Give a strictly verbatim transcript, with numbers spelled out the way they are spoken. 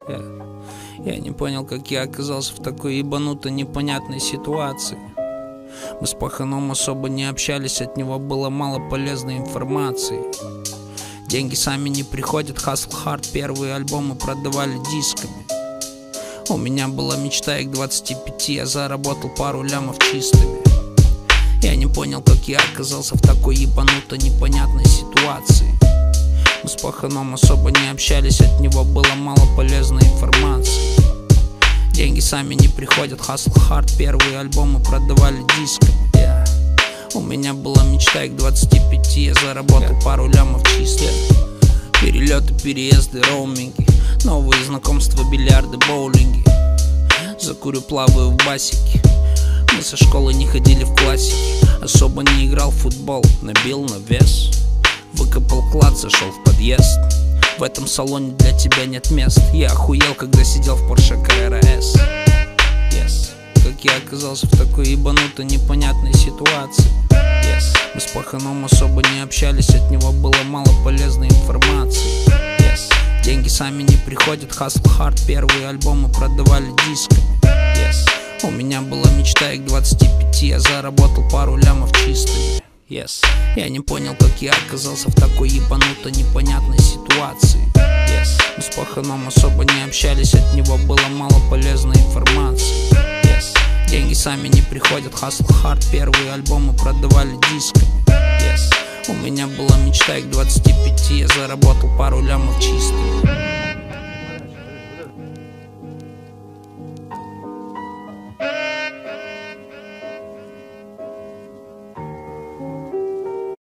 Я, я не понял, как я оказался в такой ебанутой непонятной ситуации. Мы с паханом особо не общались, от него было мало полезной информации. Деньги сами не приходят, Hustle Hard, первые альбомы продавали дисками. У меня была мечта, и к двадцати пяти я заработал пару лямов чистыми. Я не понял, как я оказался в такой ебанутой непонятной ситуации. Мы с паханом особо не общались, от него было мало полезной информации. Деньги сами не приходят, Hustle Hard, первые альбомы продавали дисками. Yeah. У меня была мечта, и к двадцати пяти я заработал yeah. пару лямов чистых. Yeah. Перелеты, переезды, роуминги, новые знакомства, бильярды, боулинги. Закурю, плаваю в басике. Мы со школы не ходили в классики. Особо не играл в футбол, набил на вес. Выкопал клад, зашел в подъезд. В этом салоне для тебя нет мест. Я охуел, когда сидел в Porsche Carrera S. Yes. Как я оказался в такой ебанутой непонятной ситуации. Yes. Мы с паханом особо не общались, от него было мало полезной информации. Yes. Деньги сами не приходят, Hustle Hard, первые альбомы продавали дисками. Yes. У меня была мечта, и к двадцати пяти я заработал пару лямов чистыми. Yes. Я не понял, как я оказался в такой ебанутой непонятной ситуации. Yes. Мы с паханом особо не общались, от него было мало полезной информации. Yes. Деньги сами не приходят, Hustle Hard, первые альбомы продавали дисками. Yes. У меня была мечта, и к двадцати пяти я заработал пару лямов чистыми.